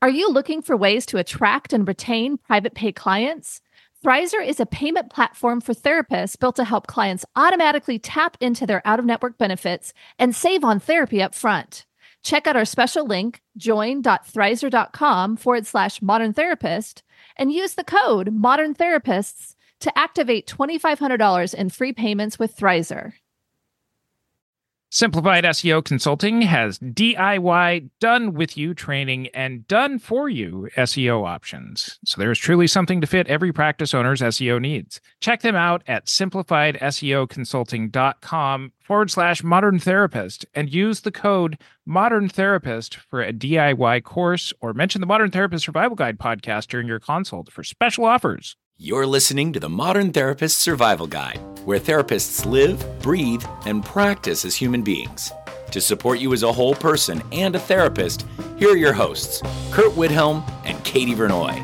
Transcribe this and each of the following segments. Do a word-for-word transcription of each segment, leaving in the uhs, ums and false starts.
Are you looking for ways to attract and retain private pay clients? Thrizer is a payment platform for therapists built to help clients automatically tap into their out-of-network benefits and save on therapy up front. Check out our special link, join.thrizer.com forward slash modern therapist, and use the code modern therapists to activate twenty-five hundred dollars in free payments with Thrizer. Simplified S E O Consulting has D I Y, done-with-you training and done-for-you S E O options. So there is truly something to fit every practice owner's S E O needs. Check them out at simplifiedseoconsulting.com forward slash modern therapist and use the code modern therapist for a D I Y course or mention the Modern Therapist Survival Guide podcast during your consult for special offers. You're listening to the Modern Therapist Survival Guide, where therapists live, breathe, and practice as human beings. To support you as a whole person and a therapist, here are your hosts, Kurt Widhelm and Katie Vernoy.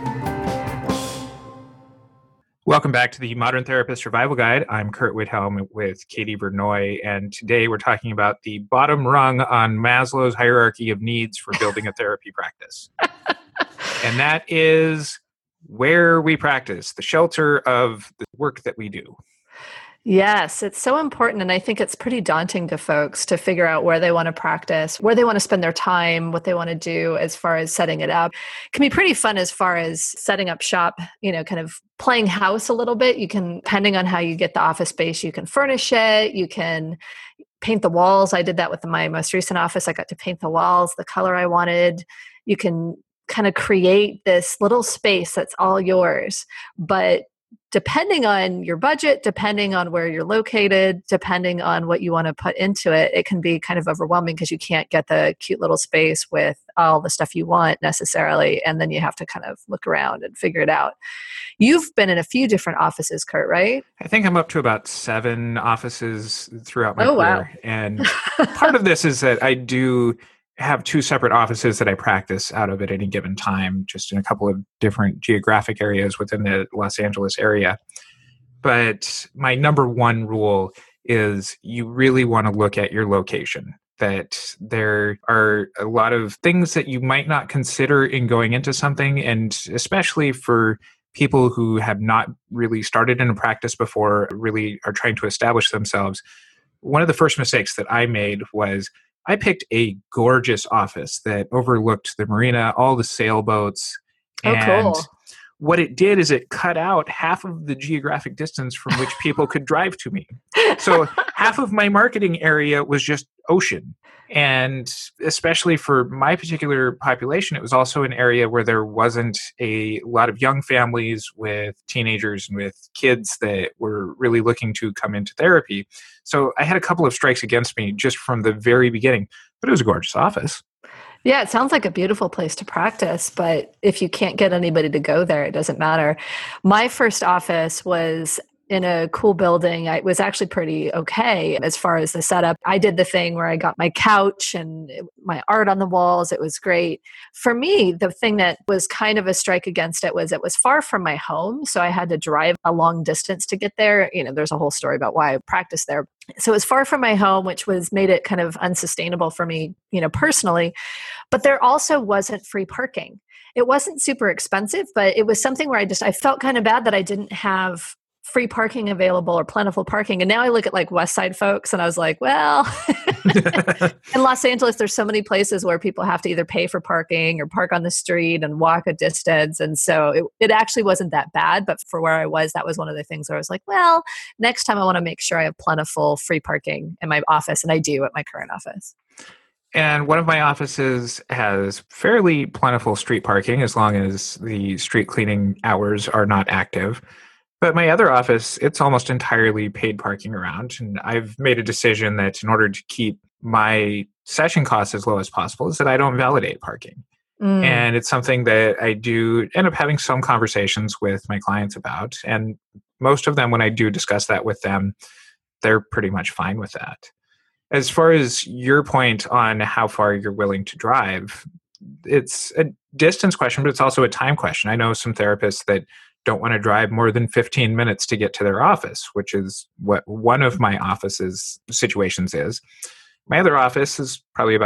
Welcome back to the Modern Therapist Survival Guide. I'm Kurt Widhelm with Katie Vernoy, and today we're talking about the bottom rung on Maslow's hierarchy of needs for building a therapy practice. And that is where we practice, the shelter of the work that we do. Yes, it's so important. And I think it's pretty daunting to folks to figure out where they want to practice, where they want to spend their time, what they want to do as far as setting it up. It can be pretty fun as far as setting up shop, you know, kind of playing house a little bit. You can, depending on how you get the office space, you can furnish it, you can paint the walls. I did that with my most recent office. I got to paint the walls the color I wanted. You can kind of create this little space that's all yours. But depending on your budget, depending on where you're located, depending on what you want to put into it, it can be kind of overwhelming because you can't get the cute little space with all the stuff you want necessarily. And then you have to kind of look around and figure it out. You've been in a few different offices, Kurt, right? I think I'm up to about seven offices throughout my oh, career. Wow. And part of this is that I do have two separate offices that I practice out of at any given time, just in a couple of different geographic areas within the Los Angeles area. But my number one rule is you really want to look at your location, that there are a lot of things that you might not consider in going into something, and especially for people who have not really started in a practice before, really are trying to establish themselves. One of the first mistakes that I made was I picked a gorgeous office that overlooked the marina, all the sailboats. Oh, and cool. What it did is it cut out half of the geographic distance from which people could drive to me. So half of my marketing area was just ocean. And especially for my particular population, it was also an area where there wasn't a lot of young families with teenagers and with kids that were really looking to come into therapy. So I had a couple of strikes against me just from the very beginning, but it was a gorgeous office. Yeah, it sounds like a beautiful place to practice, but if you can't get anybody to go there, it doesn't matter. My first office was in a cool building. It was actually pretty okay as far as the setup. I did the thing where I got my couch and my art on the walls. It was great. For me, the thing that was kind of a strike against it was it was far from my home. So I had to drive a long distance to get there. You know, there's a whole story about why I practiced there. So it was far from my home, which was made it kind of unsustainable for me, you know, personally. But there also wasn't free parking. It wasn't super expensive, but it was something where I just, I felt kind of bad that I didn't have free parking available or plentiful parking. And now I look at like West Side folks and I was like, well, in Los Angeles, there's so many places where people have to either pay for parking or park on the street and walk a distance. And so it, it actually wasn't that bad. But for where I was, that was one of the things where I was like, well, next time I want to make sure I have plentiful free parking in my office. And I do at my current office. And one of my offices has fairly plentiful street parking as long as the street cleaning hours are not active. But my other office, it's almost entirely paid parking around. And I've made a decision that in order to keep my session costs as low as possible is that I don't validate parking. Mm. And it's something that I do end up having some conversations with my clients about. And most of them, when I do discuss that with them, they're pretty much fine with that. As far as your point on how far you're willing to drive, it's a distance question, but it's also a time question. I know some therapists that don't want to drive more than fifteen minutes to get to their office, which is what one of my office's situations is. My other office is probably about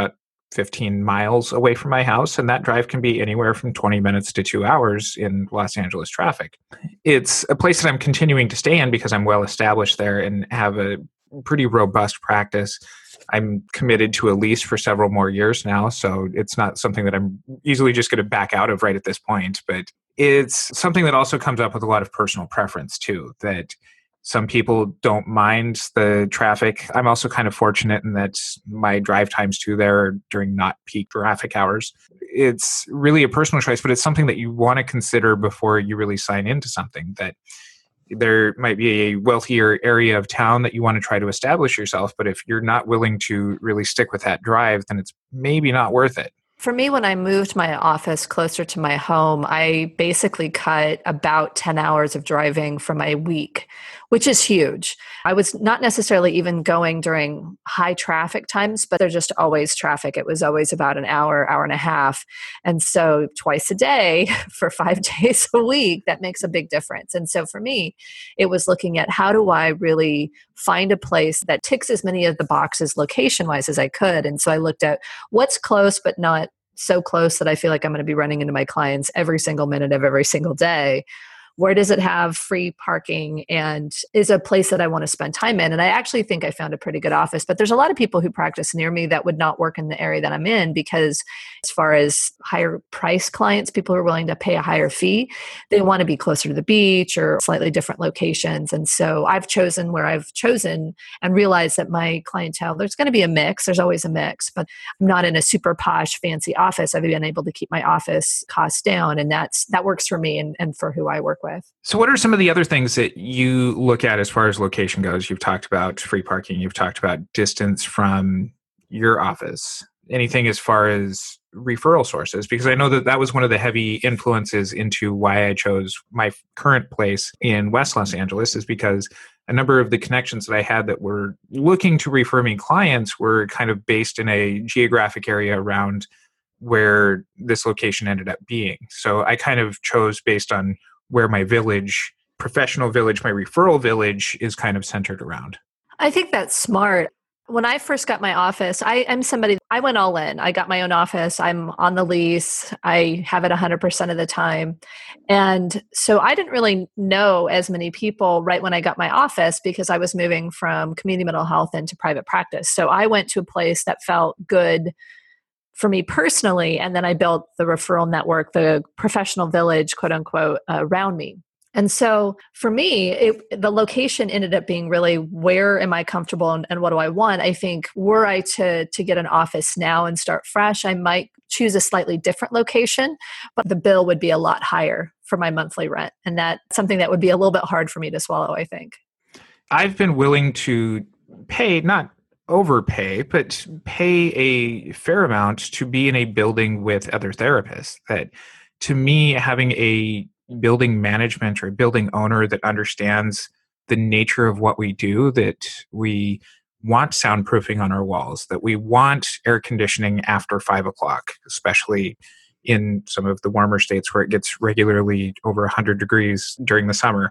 fifteen miles away from my house, and that drive can be anywhere from twenty minutes to two hours in Los Angeles traffic. It's a place that I'm continuing to stay in because I'm well established there and have a pretty robust practice. I'm committed to a lease for several more years now, so it's not something that I'm easily just going to back out of right at this point. But it's something that also comes up with a lot of personal preference too, that some people don't mind the traffic. I'm also kind of fortunate in that my drive times too there are during not peak traffic hours. It's really a personal choice, but it's something that you want to consider before you really sign into something, that there might be a wealthier area of town that you want to try to establish yourself. But if you're not willing to really stick with that drive, then it's maybe not worth it. For me, when I moved my office closer to my home, I basically cut about ten hours of driving from my week, which is huge. I was not necessarily even going during high traffic times, but there's just always traffic. It was always about an hour, hour and a half. And so twice a day for five days a week, that makes a big difference. And so for me, it was looking at how do I really find a place that ticks as many of the boxes location-wise as I could. And so I looked at what's close, but not so close that I feel like I'm going to be running into my clients every single minute of every single day. Where does it have free parking and is a place that I want to spend time in? And I actually think I found a pretty good office, but there's a lot of people who practice near me that would not work in the area that I'm in because as far as higher price clients, people who are willing to pay a higher fee, they want to be closer to the beach or slightly different locations. And so I've chosen where I've chosen and realized that my clientele, there's going to be a mix. There's always a mix, but I'm not in a super posh, fancy office. I've been able to keep my office costs down, and that's that works for me and, and for who I work with. With. So what are some of the other things that you look at as far as location goes? You've talked about free parking. You've talked about distance from your office. Anything as far as referral sources? Because I know that that was one of the heavy influences into why I chose my current place in West Los Angeles, is because a number of the connections that I had that were looking to refer me clients were kind of based in a geographic area around where this location ended up being. So I kind of chose based on where my village, professional village, my referral village is kind of centered around. I think that's smart. When I first got my office, I, I'm somebody, I went all in. I got my own office. I'm on the lease. I have it one hundred percent of the time. And so I didn't really know as many people right when I got my office because I was moving from community mental health into private practice. So I went to a place that felt good for me personally, and then I built the referral network, the professional village, quote unquote, uh, around me. And so for me, it, the location ended up being really where am I comfortable and, and what do I want? I think were I to, to get an office now and start fresh, I might choose a slightly different location, but the bill would be a lot higher for my monthly rent. And that's something that would be a little bit hard for me to swallow, I think. I've been willing to pay, not overpay, but pay a fair amount to be in a building with other therapists. That to me, having a building management or a building owner that understands the nature of what we do, that we want soundproofing on our walls, that we want air conditioning after five o'clock, especially in some of the warmer states where it gets regularly over one hundred degrees during the summer.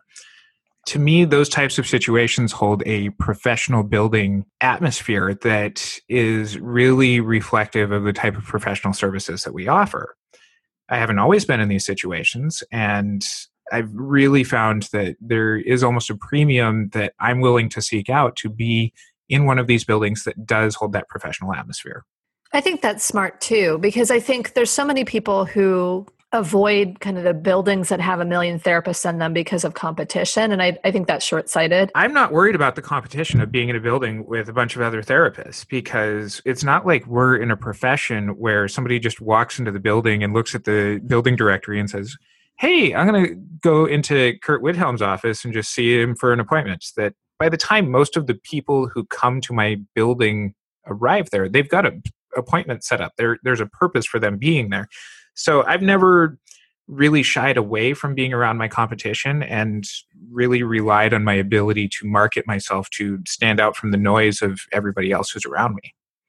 To me, those types of situations hold a professional building atmosphere that is really reflective of the type of professional services that we offer. I haven't always been in these situations, and I've really found that there is almost a premium that I'm willing to seek out to be in one of these buildings that does hold that professional atmosphere. I think that's smart too, because I think there's so many people who avoid kind of the buildings that have a million therapists in them because of competition. And I, I think that's short-sighted. I'm not worried about the competition of being in a building with a bunch of other therapists, because it's not like we're in a profession where somebody just walks into the building and looks at the building directory and says, hey, I'm going to go into Kurt Widhelm's office and just see him for an appointment. That by the time most of the people who come to my building arrive there, they've got an appointment set up. There, there's a purpose for them being there. So I've never really shied away from being around my competition and really relied on my ability to market myself to stand out from the noise of everybody else who's around me.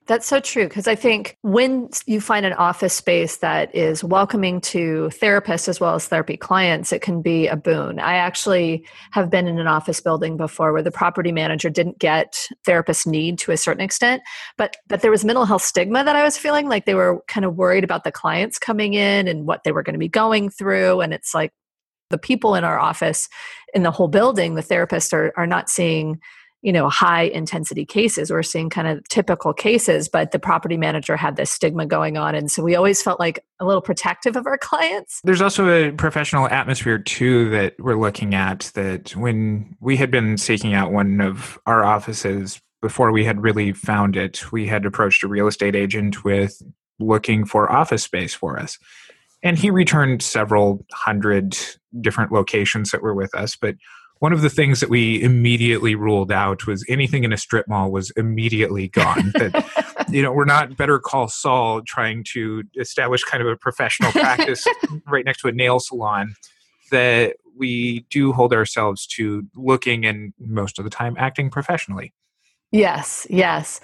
That's so true, because I think when you find an office space that is welcoming to therapists as well as therapy clients, it can be a boon. I actually have been in an office building before where the property manager didn't get therapist need to a certain extent, but but there was mental health stigma that I was feeling, like they were kind of worried about the clients coming in and what they were going to be going through. And it's like the people in our office, in the whole building, the therapists are are not seeing you know, high intensity cases. We're seeing kind of typical cases, but the property manager had this stigma going on. And so we always felt like a little protective of our clients. There's also a professional atmosphere too that we're looking at, that when we had been seeking out one of our offices before we had really found it, we had approached a real estate agent with looking for office space for us. And he returned several hundred different locations that were with us, but one of the things that we immediately ruled out was anything in a strip mall was immediately gone. That, you know, we're not Better Call Saul trying to establish kind of a professional practice right next to a nail salon. That we do hold ourselves to looking and most of the time acting professionally. Yes, yes.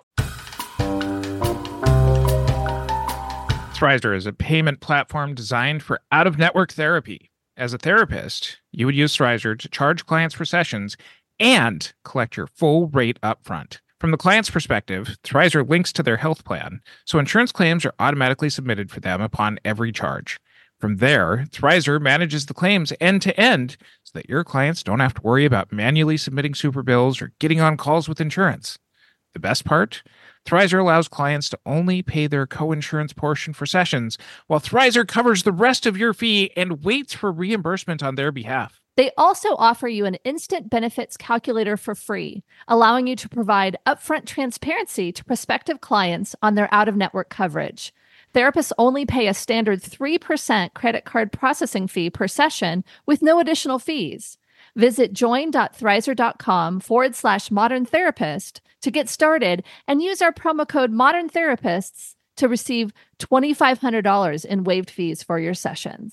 Thrizer is a payment platform designed for out-of-network therapy. As a therapist, you would use Thrizer to charge clients for sessions and collect your full rate upfront. From the client's perspective, Thrizer links to their health plan, so insurance claims are automatically submitted for them upon every charge. From there, Thrizer manages the claims end-to-end so that your clients don't have to worry about manually submitting super bills or getting on calls with insurance. The best part? Thrizer allows clients to only pay their co-insurance portion for sessions, while Thrizer covers the rest of your fee and waits for reimbursement on their behalf. They also offer you an instant benefits calculator for free, allowing you to provide upfront transparency to prospective clients on their out-of-network coverage. Therapists only pay a standard three percent credit card processing fee per session with no additional fees. Visit join.thrizer.com forward slash modern therapist to get started and use our promo code modern therapists to receive two thousand five hundred dollars in waived fees for your sessions.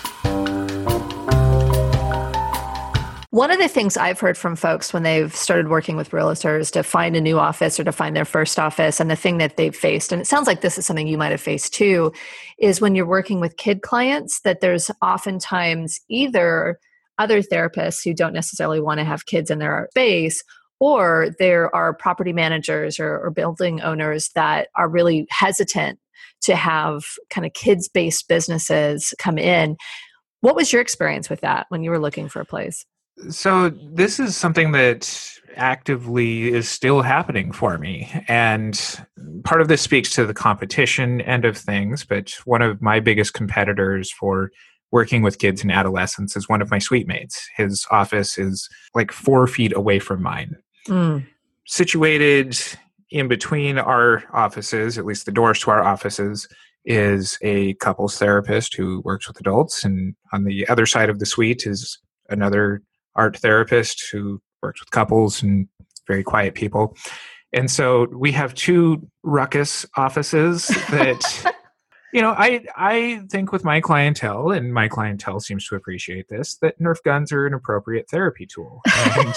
One of the things I've heard from folks when they've started working with realtors to find a new office or to find their first office, and the thing that they've faced, and it sounds like this is something you might have faced too, is when you're working with kid clients, that there's oftentimes either other therapists who don't necessarily want to have kids in their space, or there are property managers or, or building owners that are really hesitant to have kind of kids-based businesses come in. What was your experience with that when you were looking for a place? So this is something that actively is still happening for me. And part of this speaks to the competition end of things, but one of my biggest competitors for working with kids and adolescents is one of my suite mates. His office is like four feet away from mine. Mm. Situated in between our offices, at least the doors to our offices, is a couples therapist who works with adults. And on the other side of the suite is another art therapist who works with couples and very quiet people. And so we have two ruckus offices that... You know, I I think with my clientele, and my clientele seems to appreciate this, that Nerf guns are an appropriate therapy tool. And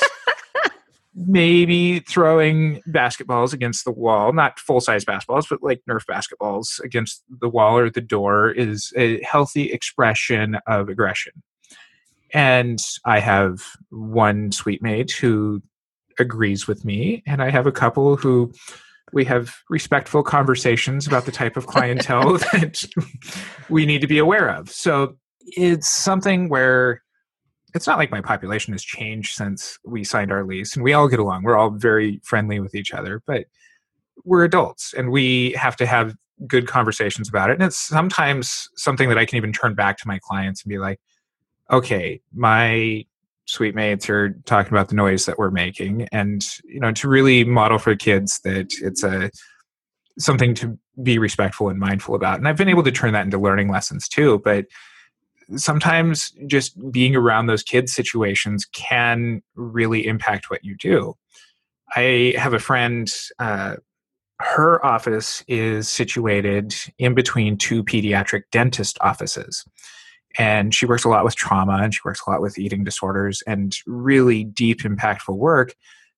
maybe throwing basketballs against the wall, not full-size basketballs, but like Nerf basketballs against the wall or the door is a healthy expression of aggression. And I have one suite mate who agrees with me, and I have a couple who... we have respectful conversations about the type of clientele that we need to be aware of. So it's something where it's not like my population has changed since we signed our lease, and we all get along. We're all very friendly with each other, but we're adults and we have to have good conversations about it. And it's sometimes something that I can even turn back to my clients and be like, okay, my suite mates are talking about the noise that we're making, and you know, to really model for kids that it's a something to be respectful and mindful about. And I've been able to turn that into learning lessons too, but sometimes just being around those kids situations can really impact what you do. I have a friend, uh, her office is situated in between two pediatric dentist offices. And she works a lot with trauma, and she works a lot with eating disorders and really deep, impactful work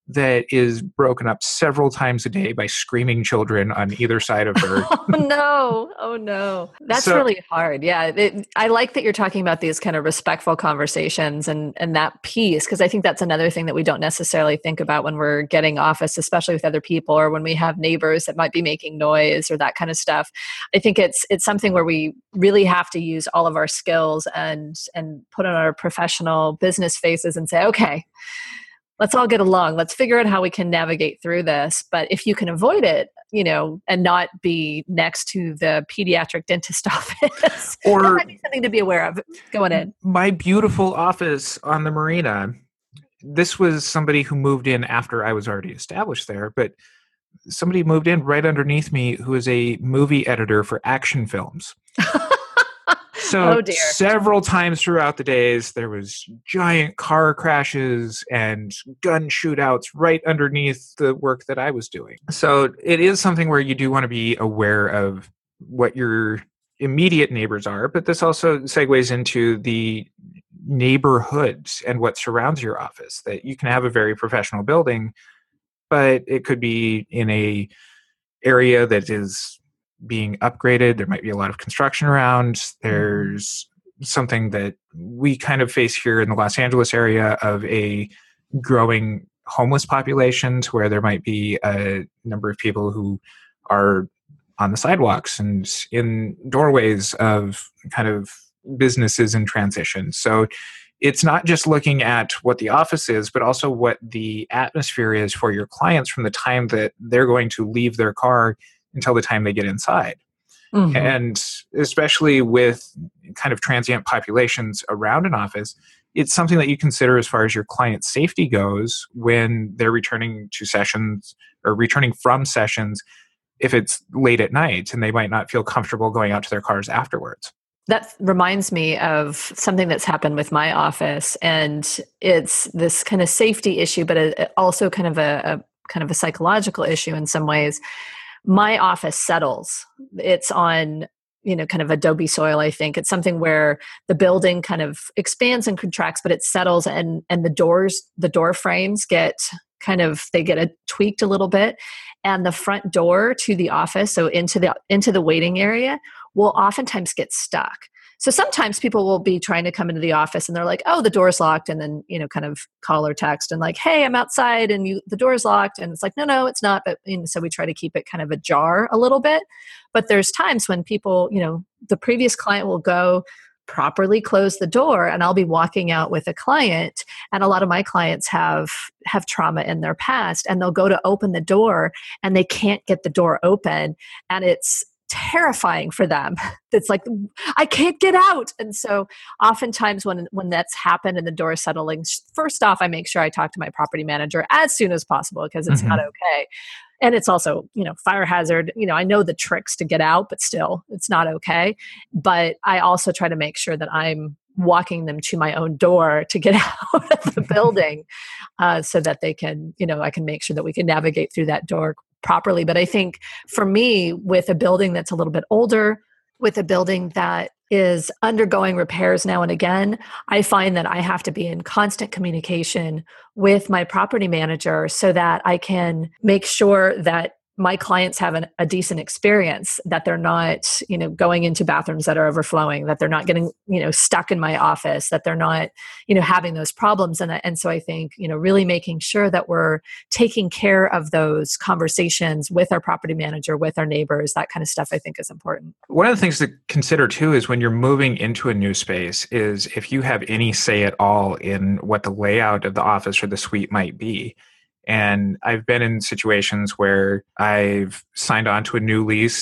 that is broken up several times a day by screaming children on either side of her. Oh no. Oh no. That's So- really hard. Yeah. It, I like that you're talking about these kind of respectful conversations and, and that piece, because I think that's another thing that we don't necessarily think about when we're getting office, especially with other people or when we have neighbors that might be making noise or that kind of stuff. I think it's it's something where we really have to use all of our skills and and put on our professional business faces and say, okay, let's all get along. Let's figure out how we can navigate through this. But if you can avoid it, you know, and not be next to the pediatric dentist office, Or- that might be something to be aware of going in. My beautiful office on the marina, this was somebody who moved in after I was already established there, but somebody moved in right underneath me who is a movie editor for action films. So Oh, dear. several times throughout the days, there was giant car crashes and gun shootouts right underneath the work that I was doing. So it is something where you do want to be aware of what your immediate neighbors are, but this also segues into the neighborhoods and what surrounds your office. That you can have a very professional building, but it could be in a area that is being upgraded. There might be a lot of construction around. There's something that we kind of face here in the Los Angeles area of a growing homeless population, to where there might be a number of people who are on the sidewalks and in doorways of kind of businesses in transition. So it's not just looking at what the office is, but also what the atmosphere is for your clients from the time that they're going to leave their car until the time they get inside. Mhm. And especially with kind of transient populations around an office, it's something that you consider as far as your client safety goes when they're returning to sessions or returning from sessions if it's late at night and they might not feel comfortable going out to their cars afterwards. That reminds me of something that's happened with my office, and it's this kind of safety issue, but a, also kind of a, a kind of a psychological issue in some ways. My office settles. It's on, you know, kind of adobe soil, I think. It's something where the building kind of expands and contracts, but it settles, and and the doors, the door frames get kind of, they get a, tweaked a little bit. And the front door to the office, so into the into the waiting area, will oftentimes get stuck. So sometimes people will be trying to come into the office and they're like, oh, the door's locked. And then, you know, kind of call or text and like, hey, I'm outside and you, the door's locked. And it's like, no, no, it's not. But you know, so we try to keep it kind of ajar a little bit. But there's times when people, you know, the previous client will go properly close the door and I'll be walking out with a client. And a lot of my clients have, have trauma in their past, and they'll go to open the door and they can't get the door open. And it's terrifying for them. It's like, I can't get out. And so oftentimes when, when that's happened and the door is settling, first off, I make sure I talk to my property manager as soon as possible, because it's Mm-hmm. not okay. And it's also, you know, fire hazard. You know, I know the tricks to get out, but still, it's not okay. But I also try to make sure that I'm walking them to my own door to get out of the building, uh, so that they can, you know, I can make sure that we can navigate through that door properly. But I think for me, with a building that's a little bit older, with a building that is undergoing repairs now and again, I find that I have to be in constant communication with my property manager so that I can make sure that my clients have an, a decent experience, that they're not, you know, going into bathrooms that are overflowing, that they're not getting, you know, stuck in my office, that they're not, you know, having those problems. And, and so I think, you know, really making sure that we're taking care of those conversations with our property manager, with our neighbors, that kind of stuff, I think is important. One of the things to consider too is when you're moving into a new space is if you have any say at all in what the layout of the office or the suite might be. And I've been in situations where I've signed on to a new lease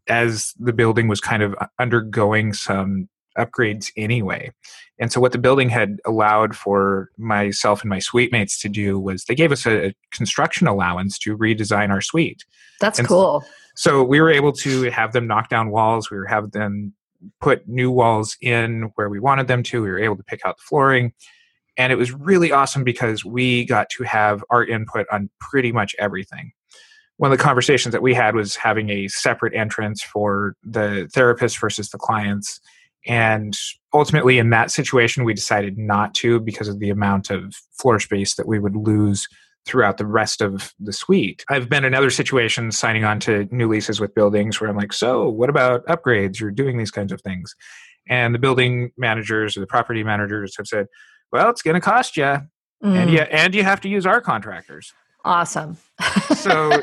as the building was kind of undergoing some upgrades anyway. And so what the building had allowed for myself and my suite mates to do was they gave us a construction allowance to redesign our suite. That's And cool. So we were able to have them knock down walls. We were have them put new walls in where we wanted them to. We were able to pick out the flooring. And it was really awesome because we got to have our input on pretty much everything. One of the conversations that we had was having a separate entrance for the therapist versus the clients. And ultimately in that situation, we decided not to because of the amount of floor space that we would lose throughout the rest of the suite. I've been in other situations signing on to new leases with buildings where I'm like, so what about upgrades or doing these kinds of things? And the building managers or the property managers have said, well, it's going to cost you. Mm. And, you, and you have to use our contractors. Awesome. So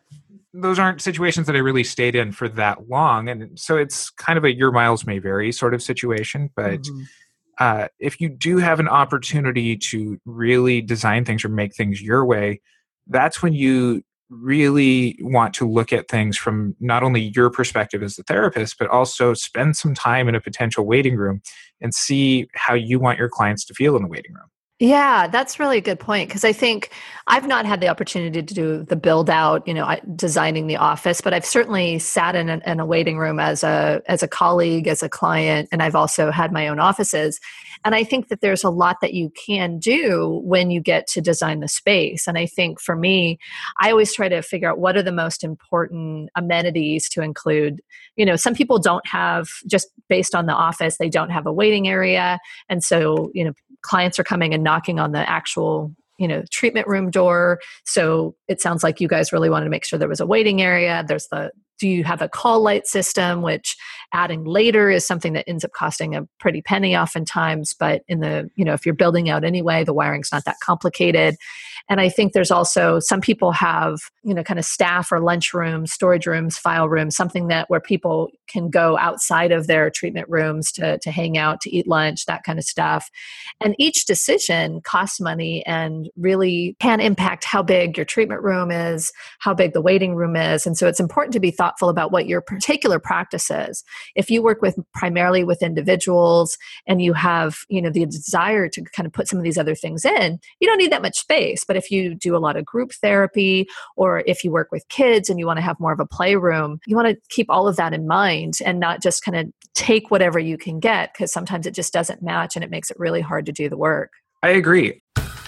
those aren't situations that I really stayed in for that long. And so it's kind of a your miles may vary sort of situation. But mm-hmm. uh, if you do have an opportunity to really design things or make things your way, that's when you really want to look at things from not only your perspective as the therapist, but also spend some time in a potential waiting room and see how you want your clients to feel in the waiting room. Yeah, that's really a good point, because I think I've not had the opportunity to do the build out, you know, designing the office, but I've certainly sat in a, in a waiting room as a as a colleague, as a client, and I've also had my own offices. And I think that there's a lot that you can do when you get to design the space. And I think for me, I always try to figure out what are the most important amenities to include. You know, some people don't have, just based on the office, they don't have a waiting area. And so, you know, clients are coming and knocking on the actual, you know, treatment room door. So it sounds like you guys really wanted to make sure there was a waiting area. There's the, do you have a call light system, which adding later is something that ends up costing a pretty penny oftentimes. But in the, you know, if you're building out anyway, the wiring's not that complicated. And I think there's also, some people have, you know, kind of staff or lunch rooms, storage rooms, file rooms, something that where people can go outside of their treatment rooms to, to hang out, to eat lunch, that kind of stuff. And each decision costs money and really can impact how big your treatment room is, how big the waiting room is. And so it's important to be thoughtful about what your particular practice is. If you work with primarily with individuals and you have, you know, the desire to kind of put some of these other things in, you don't need that much space. But if you do a lot of group therapy, or if you work with kids and you want to have more of a playroom, you want to keep all of that in mind and not just kind of take whatever you can get, because sometimes it just doesn't match and it makes it really hard to do the work. I agree.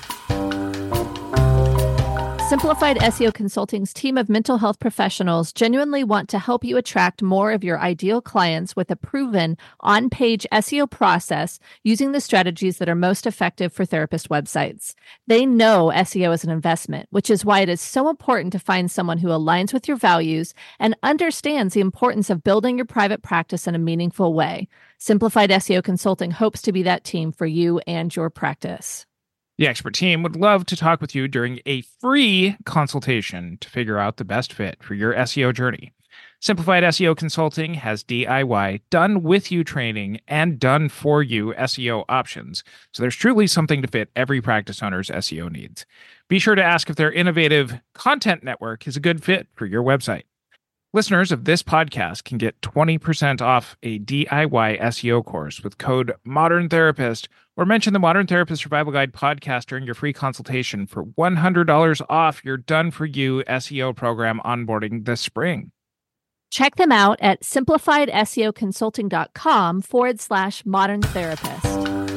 Simplified S E O Consulting's team of mental health professionals genuinely want to help you attract more of your ideal clients with a proven on-page S E O process using the strategies that are most effective for therapist websites. They know S E O is an investment, which is why it is so important to find someone who aligns with your values and understands the importance of building your private practice in a meaningful way. Simplified S E O Consulting hopes to be that team for you and your practice. The expert team would love to talk with you during a free consultation to figure out the best fit for your S E O journey. Simplified S E O Consulting has D I Y, done-with-you training and done-for-you S E O options, so there's truly something to fit every practice owner's S E O needs. Be sure to ask if their innovative content network is a good fit for your website. Listeners of this podcast can get twenty percent off a D I Y S E O course with code Modern Therapist, or mention the Modern Therapist Survival Guide podcast during your free consultation for one hundred dollars off your done-for-you S E O program onboarding this spring. Check them out at simplifiedseoconsulting.com forward slash modern therapist.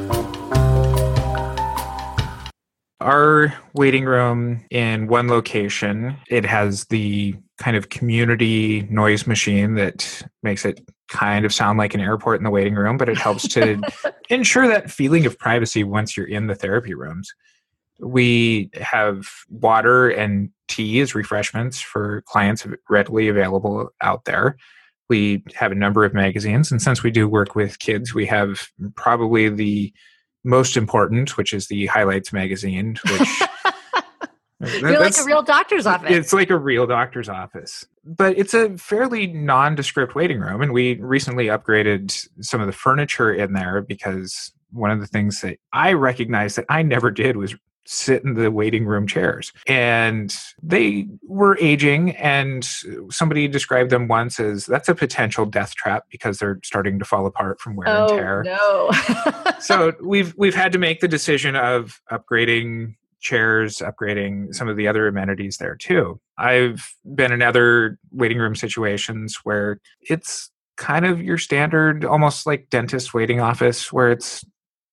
Our waiting room in one location, it has the kind of community noise machine that makes it kind of sound like an airport in the waiting room, but it helps to ensure that feeling of privacy once you're in the therapy rooms. We have water and tea as refreshments for clients readily available out there. We have a number of magazines, and since we do work with kids, we have probably the most important, which is the Highlights magazine, which You're like a real doctor's office. It's like a real doctor's office. But it's a fairly nondescript waiting room. And we recently upgraded some of the furniture in there because one of the things that I recognized that I never did was sit in the waiting room chairs. And they were aging, and somebody described them once as that's a potential death trap because they're starting to fall apart from wear oh, and tear. No. So we've we've had to make the decision of upgrading chairs, upgrading some of the other amenities there too. I've been in other waiting room situations where it's kind of your standard, almost like dentist waiting office, where it's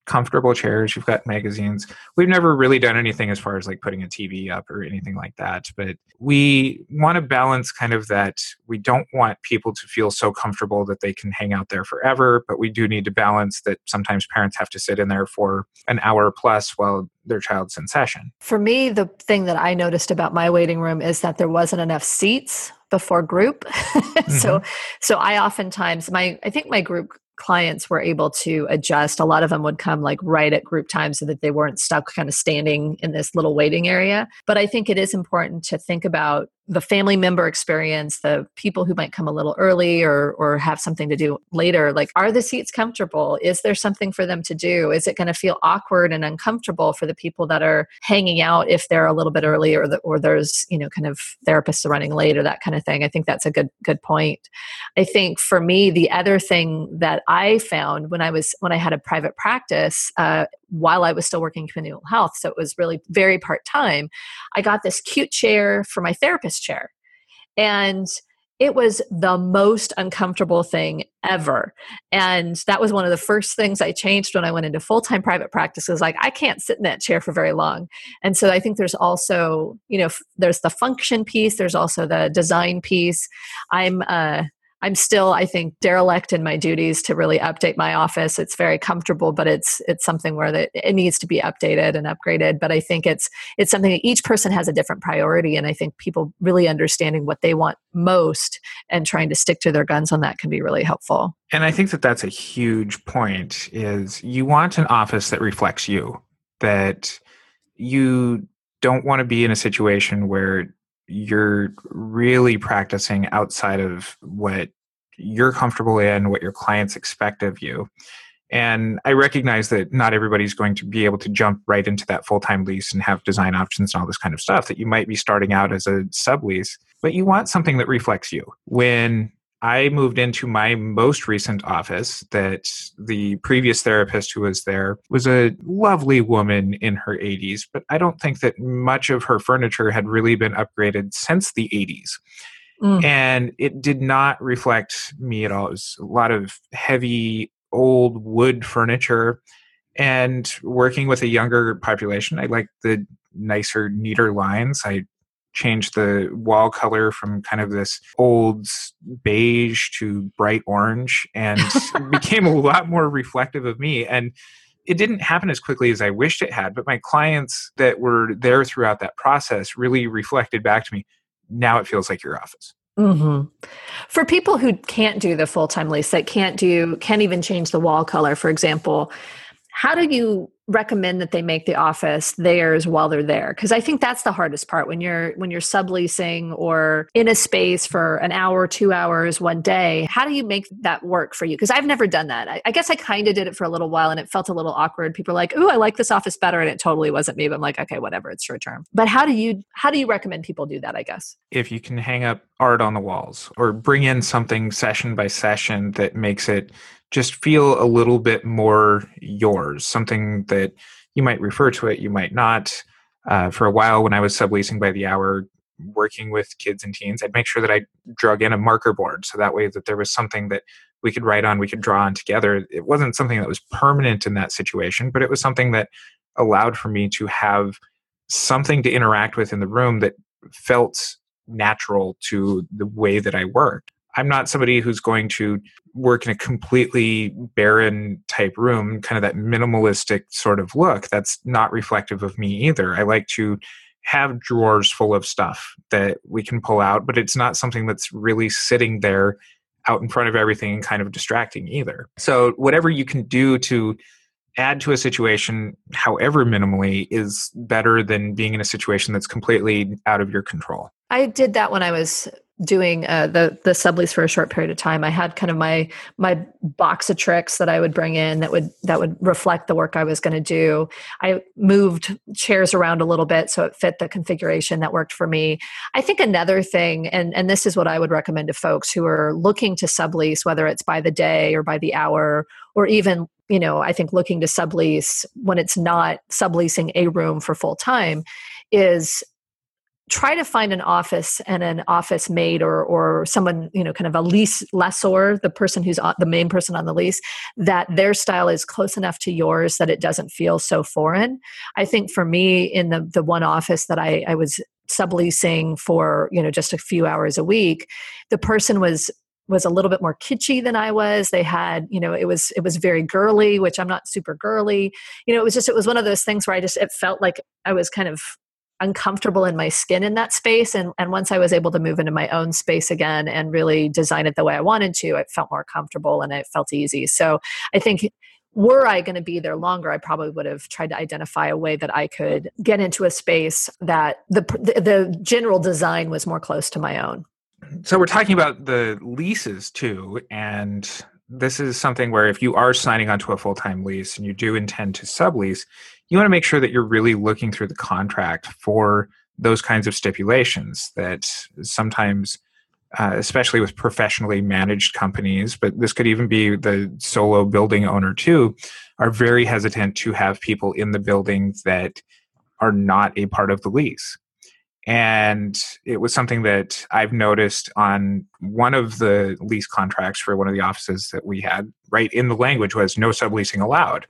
comfortable chairs, you've got magazines. We've never really done anything as far as like putting a T V up or anything like that, but we want to balance kind of that. We don't want people to feel so comfortable that they can hang out there forever, but we do need to balance that sometimes parents have to sit in there for an hour plus while their child's in session. For me, the thing that I noticed about my waiting room is that there wasn't enough seats before group. so, Mm-hmm. so I oftentimes, my, I think my group clients were able to adjust. A lot of them would come like right at group time so that they weren't stuck kind of standing in this little waiting area. But I think it is important to think about the family member experience, the people who might come a little early or or have something to do later. Like, are the seats comfortable? Is there something for them to do? Is it going to feel awkward and uncomfortable for the people that are hanging out if they're a little bit early, or the, or there's, you know, kind of therapists running late or that kind of thing? I think that's a good good point. I think for me, the other thing that I found when I was when I had a private practice, uh, while I was still working in community health, so it was really very part-time, I got this cute chair for my therapist chair. And it was the most uncomfortable thing ever. And that was one of the first things I changed when I went into full-time private practice. Was like, I can't sit in that chair for very long. And so I think there's also, you know, f- there's the function piece. There's also the design piece. I'm, uh, I'm still, I think, derelict in my duties to really update my office. It's very comfortable, but it's it's something where that it needs to be updated and upgraded. But I think it's it's something that each person has a different priority, and I think people really understanding what they want most and trying to stick to their guns on that can be really helpful. And I think that that's a huge point, is you want an office that reflects you, that you don't want to be in a situation where you're really practicing outside of what you're comfortable in, what your clients expect of you. And I recognize that not everybody's going to be able to jump right into that full-time lease and have design options and all this kind of stuff, that you might be starting out as a sublease, but you want something that reflects you. When I moved into my most recent office, that the previous therapist who was there was a lovely woman in her eighties, but I don't think that much of her furniture had really been upgraded since the eighties. Mm. And it did not reflect me at all. It was a lot of heavy, old wood furniture. And working with a younger population, I like the nicer, neater lines. I changed the wall color from kind of this old beige to bright orange, and became a lot more reflective of me. And it didn't happen as quickly as I wished it had, but my clients that were there throughout that process really reflected back to me, now it feels like your office. Mm-hmm. For people who can't do the full-time lease, that can't do, can't even change the wall color, for example, how do you recommend that they make the office theirs while they're there? Because I think that's the hardest part when you're when you're subleasing or in a space for an hour, two hours, one day. How do you make that work for you? Because I've never done that. I, I guess I kind of did it for a little while, and it felt a little awkward. People are like, "Ooh, I like this office better," and it totally wasn't me. But I'm like, okay, whatever, it's short term. But how do you how do you recommend people do that? I guess if you can hang up art on the walls or bring in something session by session that makes it just feel a little bit more yours, something that you might refer to it, you might not. Uh, for a while, when I was subleasing by the hour, working with kids and teens, I'd make sure that I drug in a marker board, so that way that there was something that we could write on, we could draw on together. It wasn't something that was permanent in that situation, but it was something that allowed for me to have something to interact with in the room that felt natural to the way that I worked. I'm not somebody who's going to work in a completely barren type room, kind of that minimalistic sort of look. That's not reflective of me either. I like to have drawers full of stuff that we can pull out, but it's not something that's really sitting there out in front of everything and kind of distracting either. So whatever you can do to add to a situation, however minimally, is better than being in a situation that's completely out of your control. I did that when I was doing uh, the the sublease for a short period of time. I had kind of my my box of tricks that I would bring in that would that would reflect the work I was going to do. I moved chairs around a little bit so it fit the configuration that worked for me. I think another thing, and and this is what I would recommend to folks who are looking to sublease, whether it's by the day or by the hour, or even, you know, I think looking to sublease when it's not subleasing a room for full time, is try to find an office and an office mate or or someone, you know, kind of a lease lessor, the person who's on, the main person on the lease, that their style is close enough to yours that it doesn't feel so foreign. I think for me, in the the one office that I, I was subleasing for, you know, just a few hours a week, the person was was a little bit more kitschy than I was. They had, you know, it was it was very girly, which I'm not super girly. You know, it was just it was one of those things where I just it felt like I was kind of uncomfortable in my skin in that space. And, and once I was able to move into my own space again and really design it the way I wanted to, it felt more comfortable and it felt easy. So I think were I going to be there longer, I probably would have tried to identify a way that I could get into a space that the the, the general design was more close to my own. So we're talking about the leases too, and this is something where if you are signing onto a full-time lease and you do intend to sublease, you want to make sure that you're really looking through the contract for those kinds of stipulations that sometimes, uh, especially with professionally managed companies, but this could even be the solo building owner too, are very hesitant to have people in the building that are not a part of the lease. And it was something that I've noticed on one of the lease contracts for one of the offices that we had. Right in the language was no subleasing allowed.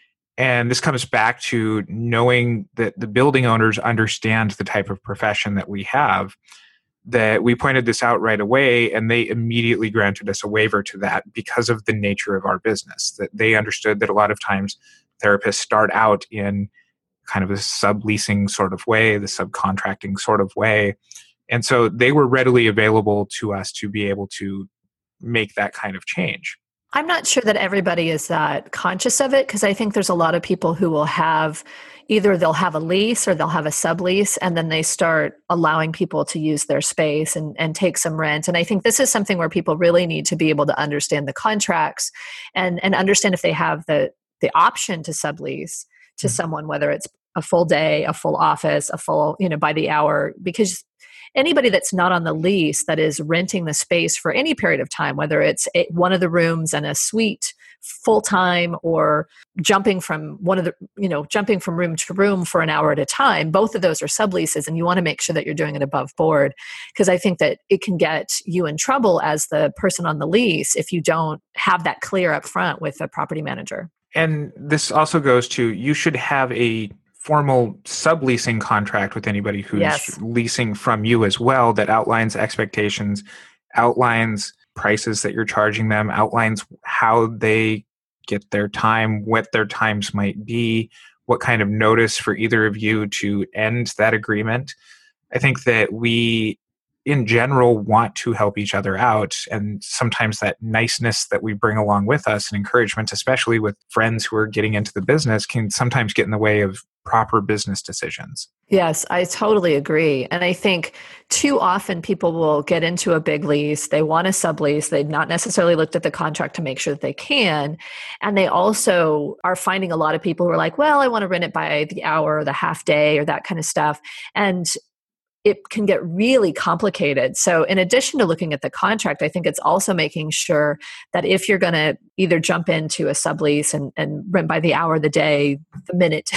And this comes back to knowing that the building owners understand the type of profession that we have, that we pointed this out right away, and they immediately granted us a waiver to that because of the nature of our business, that they understood that a lot of times therapists start out in kind of a subleasing sort of way, the subcontracting sort of way. And so they were readily available to us to be able to make that kind of change. I'm not sure that everybody is that conscious of it, because I think there's a lot of people who will have either they'll have a lease or they'll have a sublease, and then they start allowing people to use their space and, and take some rent. And I think this is something where people really need to be able to understand the contracts and, and understand if they have the, the option to sublease to someone, whether it's a full day, a full office, a full, you know, by the hour, because anybody that's not on the lease that is renting the space for any period of time, whether it's a, one of the rooms and a suite full time or jumping from one of the, you know, jumping from room to room for an hour at a time, both of those are subleases, and you want to make sure that you're doing it above board, because I think that it can get you in trouble as the person on the lease if you don't have that clear up front with a property manager. And this also goes to, you should have a formal subleasing contract with anybody who's yes. leasing from you as well, that outlines expectations, outlines prices that you're charging them, outlines how they get their time, what their times might be, what kind of notice for either of you to end that agreement. I think that we, in general, want to help each other out. And sometimes that niceness that we bring along with us and encouragement, especially with friends who are getting into the business, can sometimes get in the way of proper business decisions. Yes, I totally agree. And I think too often people will get into a big lease, they want a sublease, they've not necessarily looked at the contract to make sure that they can. And they also are finding a lot of people who are like, well, I want to rent it by the hour or the half day or that kind of stuff. And it can get really complicated. So in addition to looking at the contract, I think it's also making sure that if you're going to either jump into a sublease and, and rent by the hour, the day, the minute,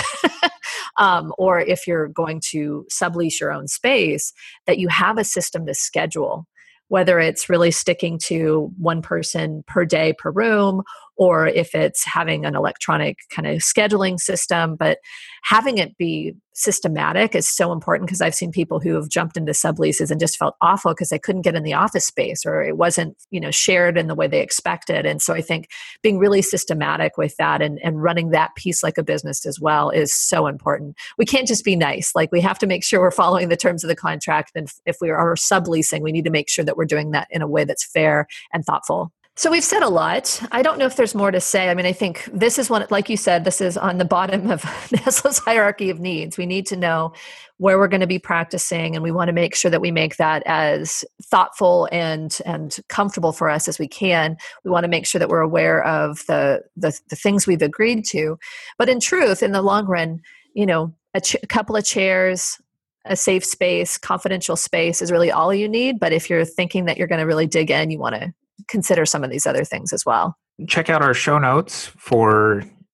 um, or if you're going to sublease your own space, that you have a system to schedule, whether it's really sticking to one person per day per room, or if it's having an electronic kind of scheduling system. But having it be systematic is so important, because I've seen people who have jumped into subleases and just felt awful because they couldn't get in the office space, or it wasn't, you know, shared in the way they expected. And so I think being really systematic with that and, and running that piece like a business as well is so important. We can't just be nice. Like, we have to make sure we're following the terms of the contract. And if we are subleasing, we need to make sure that we're doing that in a way that's fair and thoughtful. So we've said a lot. I don't know if there's more to say. I mean, I think this is one, like you said, this is on the bottom of Maslow's hierarchy of needs. We need to know where we're going to be practicing, and we want to make sure that we make that as thoughtful and and comfortable for us as we can. We want to make sure that we're aware of the the, the things we've agreed to. But in truth, in the long run, you know, a, ch- a couple of chairs, a safe space, confidential space is really all you need. But if you're thinking that you're going to really dig in, you want to consider some of these other things as well. Check out our show notes for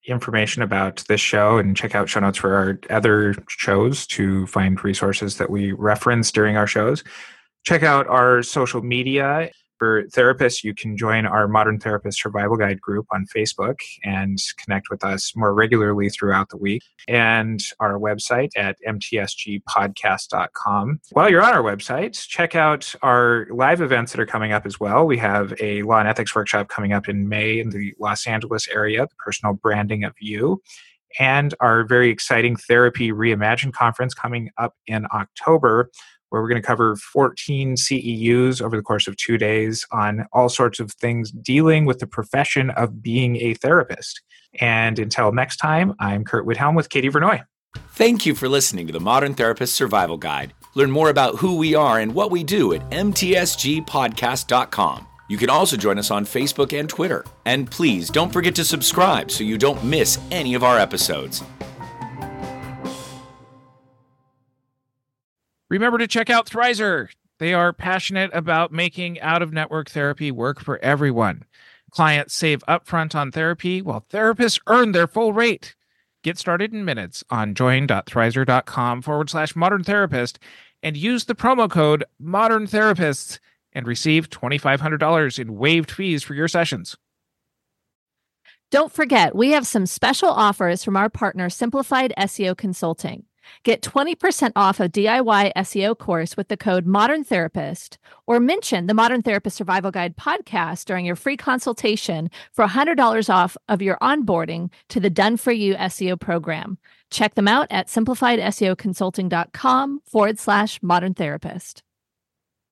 information about this show and check out show notes for our other shows to find resources that we reference during our shows. Check out our social media. For therapists, you can join our Modern Therapist Survival Guide group on Facebook and connect with us more regularly throughout the week, and our website at m t s g podcast dot com. While you're on our website, check out our live events that are coming up as well. We have a law and ethics workshop coming up in May in the Los Angeles area, the personal branding of you, and our very exciting Therapy Reimagined conference coming up in October, where we're going to cover fourteen C E Us over the course of two days on all sorts of things dealing with the profession of being a therapist. And until next time, I'm Kurt Widhelm with Katie Vernoy. Thank you for listening to the Modern Therapist Survival Guide. Learn more about who we are and what we do at m t s g podcast dot com. You can also join us on Facebook and Twitter. And please don't forget to subscribe so you don't miss any of our episodes. Remember to check out Thrizer. They are passionate about making out-of-network therapy work for everyone. Clients save upfront on therapy while therapists earn their full rate. Get started in minutes on join.thrizer.com forward slash modern therapist and use the promo code modern therapists and receive twenty-five hundred dollars in waived fees for your sessions. Don't forget, we have some special offers from our partner, Simplified S E O Consulting. Get twenty percent off a D I Y S E O course with the code Modern Therapist, or mention the Modern Therapist Survival Guide podcast during your free consultation for one hundred dollars off of your onboarding to the Done For You S E O program. Check them out at simplified S E O consulting dot com forward slash modern therapist.